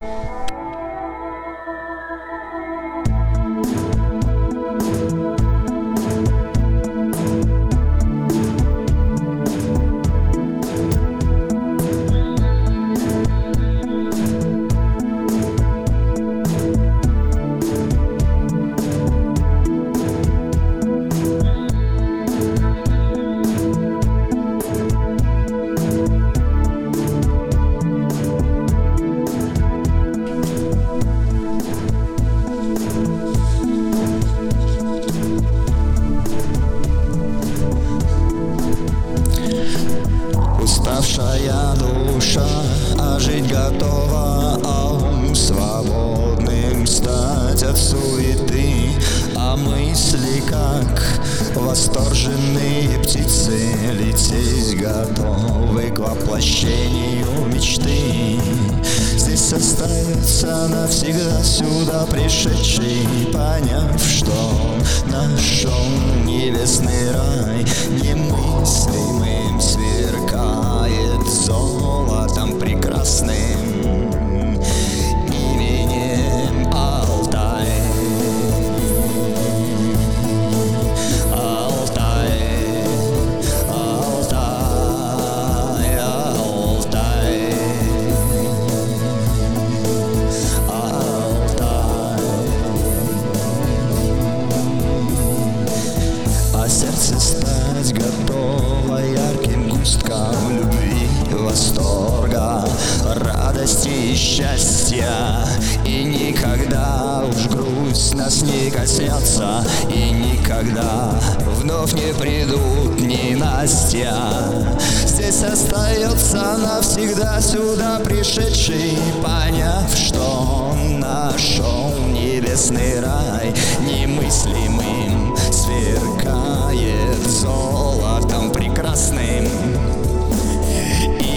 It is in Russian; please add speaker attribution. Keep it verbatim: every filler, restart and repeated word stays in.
Speaker 1: Уставшая душа, а жить готова, а свободным стать от суеты. А мысли, как восторженные птицы, лететь готовы к воплощению мечты. Здесь остается навсегда сюда пришедший, поняв, что нашел небесный рай. Немыслимым сверкает золотом прекрасным именем Алтай. Алтай, Алтай, Алтай, Алтай. А сердце стать готово ярким густкам любви, восторга, радости и счастья. И никогда уж грусть нас не коснется, и никогда вновь не придут ненастья. Здесь остается навсегда сюда пришедший, поняв, что он нашел небесный рай. Немыслимым сверкает золотом прекрасным